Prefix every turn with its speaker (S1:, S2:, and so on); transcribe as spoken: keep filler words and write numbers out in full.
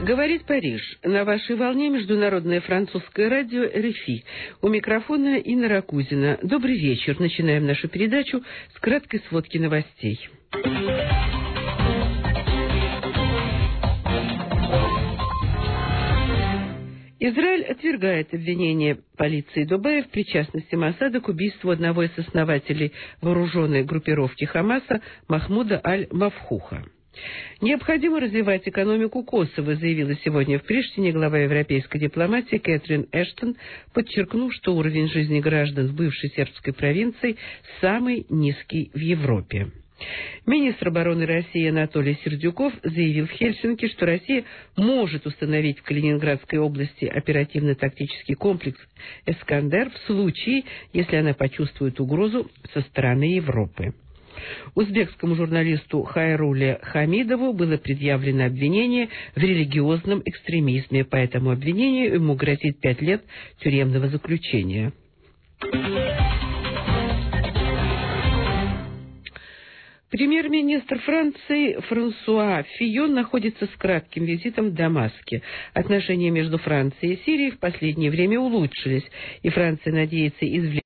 S1: Говорит Париж. На вашей волне международное французское радио эр эф и. У микрофона Инна Ракузина. Добрый вечер. Начинаем нашу передачу с краткой сводки новостей. Израиль отвергает обвинение полиции Дубая в причастности Моссада к убийству одного из основателей вооруженной группировки Хамаса Махмуда Аль-Мавхуха. Необходимо развивать экономику Косово, заявила сегодня в Приштине глава европейской дипломатии Кэтрин Эштон, подчеркнув, что уровень жизни граждан в бывшей сербской провинции самый низкий в Европе. Министр обороны России Анатолий Сердюков заявил в Хельсинки, что Россия может установить в Калининградской области оперативно-тактический комплекс «Эскандер» в случае, если она почувствует угрозу со стороны Европы. Узбекскому журналисту Хайруле Хамидову было предъявлено обвинение в религиозном экстремизме. По этому обвинению ему грозит пять лет тюремного заключения. Премьер-министр Франции Франсуа Фийон находится с кратким визитом в Дамаске. Отношения между Францией и Сирией в последнее время улучшились, и Франция надеется извлечь